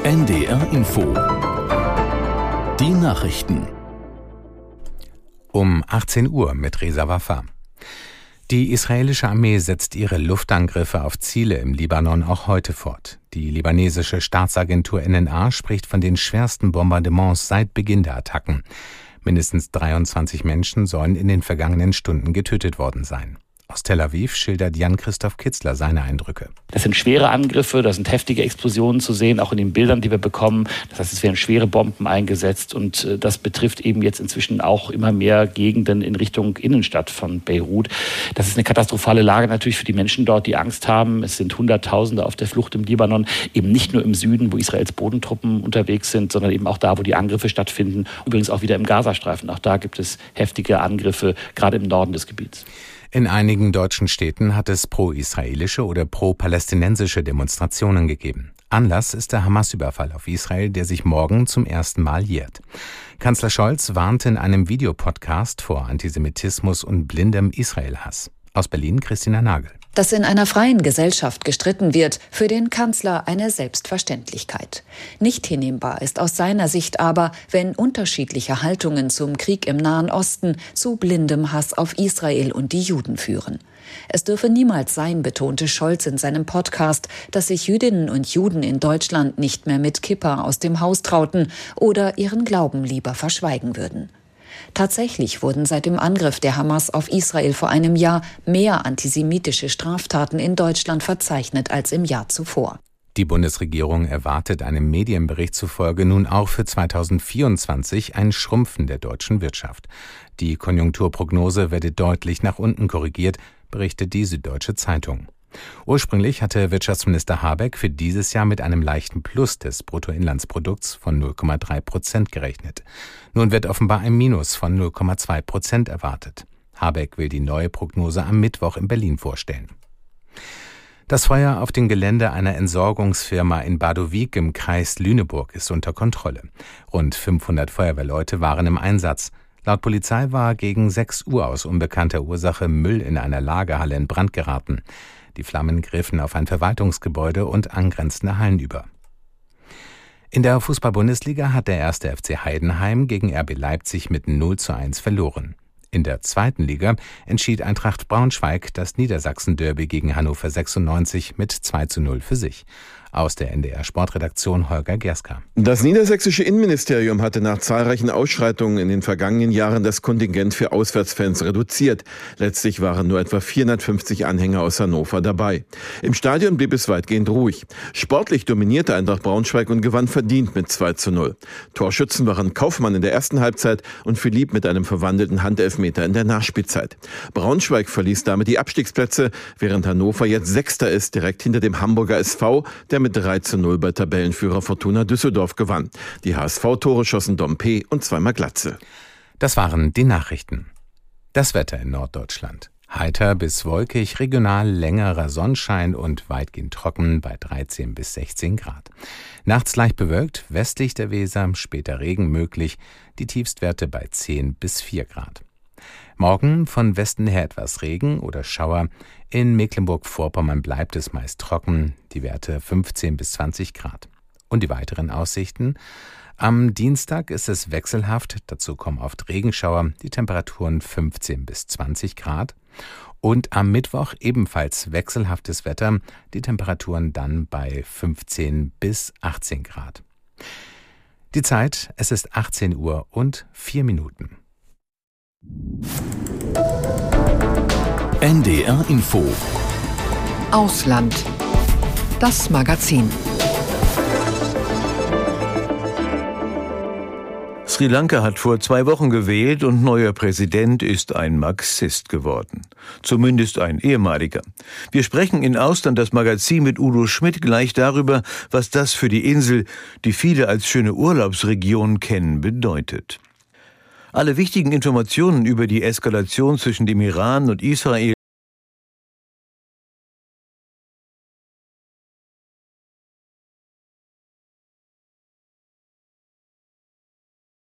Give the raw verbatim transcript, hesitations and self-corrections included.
N D R Info. Die Nachrichten. Um achtzehn Uhr mit Reza Wafa. Die israelische Armee setzt ihre Luftangriffe auf Ziele im Libanon auch heute fort. Die libanesische Staatsagentur N N A spricht von den schwersten Bombardements seit Beginn der Attacken. Mindestens dreiundzwanzig Menschen sollen in den vergangenen Stunden getötet worden sein. Aus Tel Aviv schildert Jan-Christoph Kitzler seine Eindrücke. Das sind schwere Angriffe, da sind heftige Explosionen zu sehen, auch in den Bildern, die wir bekommen. Das heißt, es werden schwere Bomben eingesetzt und das betrifft eben jetzt inzwischen auch immer mehr Gegenden in Richtung Innenstadt von Beirut. Das ist eine katastrophale Lage natürlich für die Menschen dort, die Angst haben. Es sind Hunderttausende auf der Flucht im Libanon, eben nicht nur im Süden, wo Israels Bodentruppen unterwegs sind, sondern eben auch da, wo die Angriffe stattfinden. Übrigens auch wieder im Gazastreifen. Auch da gibt es heftige Angriffe, gerade im Norden des Gebiets. In einigen deutschen Städten hat es pro-israelische oder pro-palästinensische Demonstrationen gegeben. Anlass ist der Hamas-Überfall auf Israel, der sich morgen zum ersten Mal jährt. Kanzler Scholz warnte in einem Videopodcast vor Antisemitismus und blindem Israel-Hass. Aus Berlin Christina Nagel. Dass in einer freien Gesellschaft gestritten wird, für den Kanzler eine Selbstverständlichkeit. Nicht hinnehmbar ist aus seiner Sicht aber, wenn unterschiedliche Haltungen zum Krieg im Nahen Osten zu blindem Hass auf Israel und die Juden führen. Es dürfe niemals sein, betonte Scholz in seinem Podcast, dass sich Jüdinnen und Juden in Deutschland nicht mehr mit Kippa aus dem Haus trauten oder ihren Glauben lieber verschweigen würden. Tatsächlich wurden seit dem Angriff der Hamas auf Israel vor einem Jahr mehr antisemitische Straftaten in Deutschland verzeichnet als im Jahr zuvor. Die Bundesregierung erwartet einem Medienbericht zufolge nun auch für zweitausendvierundzwanzig ein Schrumpfen der deutschen Wirtschaft. Die Konjunkturprognose werde deutlich nach unten korrigiert, berichtet die Süddeutsche Zeitung. Ursprünglich hatte Wirtschaftsminister Habeck für dieses Jahr mit einem leichten Plus des Bruttoinlandsprodukts von null Komma drei Prozent gerechnet. Nun wird offenbar ein Minus von null Komma zwei Prozent erwartet. Habeck will die neue Prognose am Mittwoch in Berlin vorstellen. Das Feuer auf dem Gelände einer Entsorgungsfirma in Badowik im Kreis Lüneburg ist unter Kontrolle. Rund fünfhundert Feuerwehrleute waren im Einsatz. Laut Polizei war gegen sechs Uhr aus unbekannter Ursache Müll in einer Lagerhalle in Brand geraten. Die Flammen griffen auf ein Verwaltungsgebäude und angrenzende Hallen über. In der Fußball-Bundesliga hat der erste F C Heidenheim gegen R B Leipzig mit null zu eins verloren. In der zweiten Liga entschied Eintracht Braunschweig das Niedersachsen-Derby gegen Hannover sechsundneunzig mit zwei zu null für sich. Aus der N D R-Sportredaktion Holger Gerska. Das niedersächsische Innenministerium hatte nach zahlreichen Ausschreitungen in den vergangenen Jahren das Kontingent für Auswärtsfans reduziert. Letztlich waren nur etwa vierhundertfünfzig Anhänger aus Hannover dabei. Im Stadion blieb es weitgehend ruhig. Sportlich dominierte Eintracht Braunschweig und gewann verdient mit zwei zu null. Torschützen waren Kaufmann in der ersten Halbzeit und Philipp mit einem verwandelten Handelfmeter in der Nachspielzeit. Braunschweig verließ damit die Abstiegsplätze, während Hannover jetzt Sechster ist, direkt hinter dem Hamburger S V, der mit drei zu null bei Tabellenführer Fortuna Düsseldorf gewann. Die H S V-Tore schossen Dompe und zweimal Glatze. Das waren die Nachrichten. Das Wetter in Norddeutschland. Heiter bis wolkig, regional längerer Sonnenschein und weitgehend trocken bei dreizehn bis sechzehn Grad. Nachts leicht bewölkt, westlich der Weser, später Regen möglich, die Tiefstwerte bei zehn bis vier Grad. Morgen von Westen her etwas Regen oder Schauer. In Mecklenburg-Vorpommern bleibt es meist trocken, die Werte fünfzehn bis zwanzig Grad. Und die weiteren Aussichten? Am Dienstag ist es wechselhaft, dazu kommen oft Regenschauer, die Temperaturen fünfzehn bis zwanzig Grad. Und am Mittwoch ebenfalls wechselhaftes Wetter, die Temperaturen dann bei fünfzehn bis achtzehn Grad. Die Zeit, es ist achtzehn Uhr und vier Minuten. N D R Info. Ausland. Das Magazin. Sri Lanka hat vor zwei Wochen gewählt und neuer Präsident ist ein Marxist geworden. Zumindest ein ehemaliger. Wir sprechen in Ausland das Magazin mit Udo Schmidt gleich darüber, was das für die Insel, die viele als schöne Urlaubsregion kennen, bedeutet. Alle wichtigen Informationen über die Eskalation zwischen dem Iran und Israel